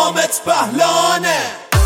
حامد پهلانه.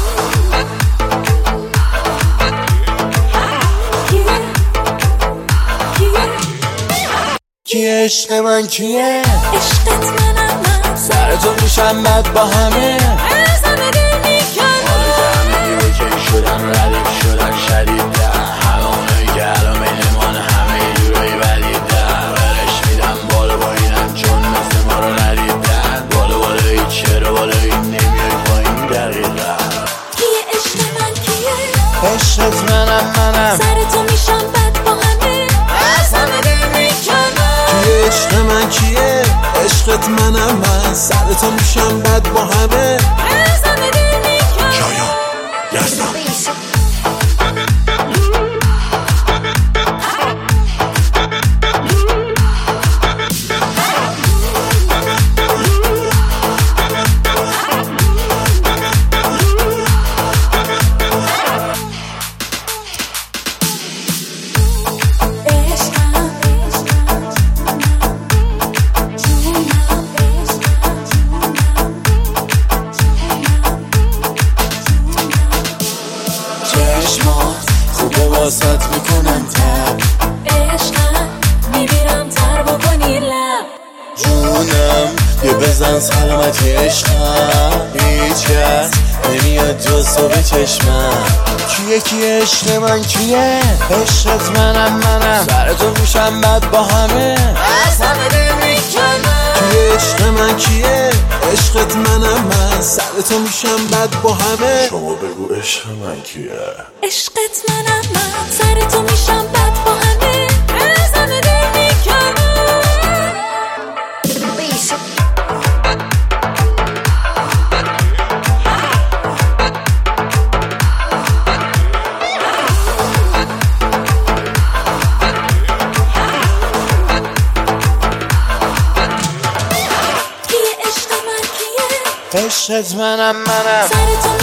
کیه عشق من کیه؟ عشقت منم من، سر تو میشم بد با همه، از همه دل میکنم. حال جمعی اوکی شدن ردیف شدن شدیدن، همه اونایی که الان بینمان همه یه جورایی ولیدن، برش میدم بالا با اینم چون مثل ما رو ندیدن، بالا بالایی چرا بالایی نمیای پایین دقیقا. کیه عشق من کیه؟ عشقت منم سر تو میشم بد با همه، از همه دل میکنم. کیه عشق من کیه؟ عشقت منم من، سر تو میشم بد با همه، از همه دل میکنم. شایان یزدان. خوبه واسط میکنم تب، عشقم میبیرم تر بکنی لب. جونم یه بزن سلامتی عشقم، هیچ کس نمیاد جز تو به چشمم. کیه عشق من کیه؟ عشقت منم سر تو میشم بد با همه، از همه دل میکنم. کیه عشق من کیه؟ عشقت منم من، سر تو میشم بد با همه. شما بگو عشق من کیه؟ عشقت منم من، سر تو میشم بد با همه، از همه دل میکنم. عشقت منم سر تو